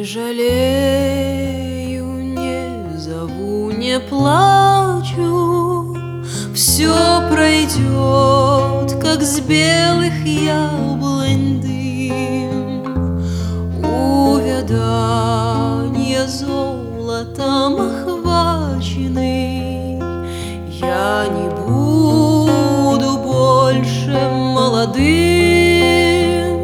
жалею, не зову, не плачу. Все пройдет, как с белых яблонь дым. Увяданье золотом охваченный, я не буду больше молодым.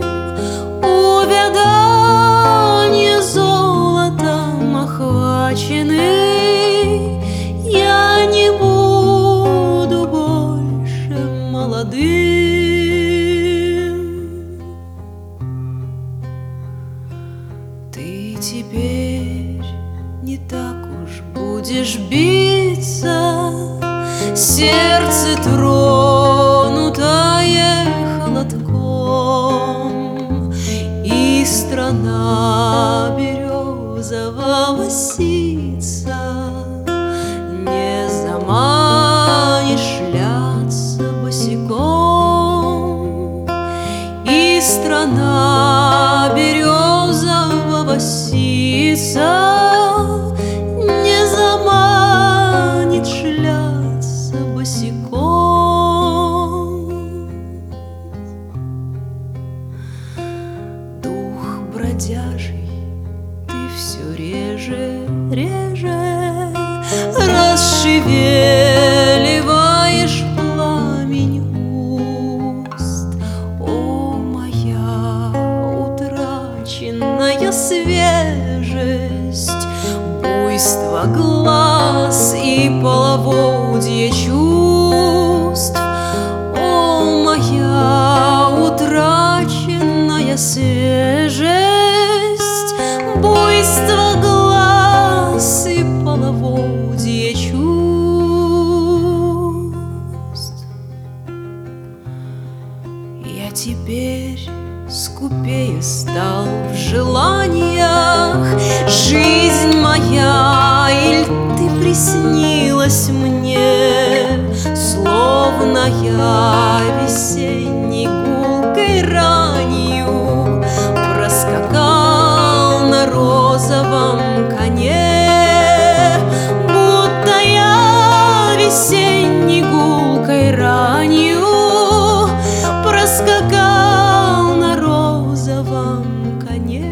Увяданье золотом охваченный, я не буду больше молодым. Ты теперь не так уж будешь биться, сердце тронутое холодком, и страна березового ситца не заманишь шляться босиком, и страна березового ситца не заманит шляться босиком. Дух бродяжий, ты все реже, реже расшевеливаешь пламень уст. О, моя утраченная свежесть, буйство глаз и половодье чувств. О, моя утраченная свежесть, буйство глаз и половодье чувств. Я теперь скупее стал в желаниях, жизнь моя, иль ты приснилась мне, словно я весенней гулкой ранью проскакал на розовом коне, будто я весенней гулкой ранью проскакал на розовом коне.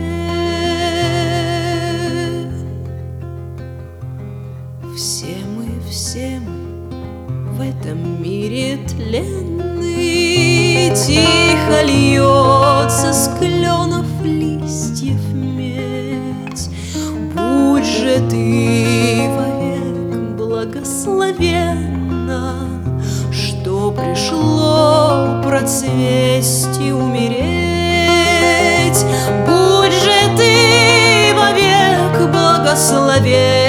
Все мы в этом мире тленный, тихо льется с кленов листьев медь. Будь же ты вовек благословенна, что пришло процвесть и умереть. Будь же ты вовек благословенна,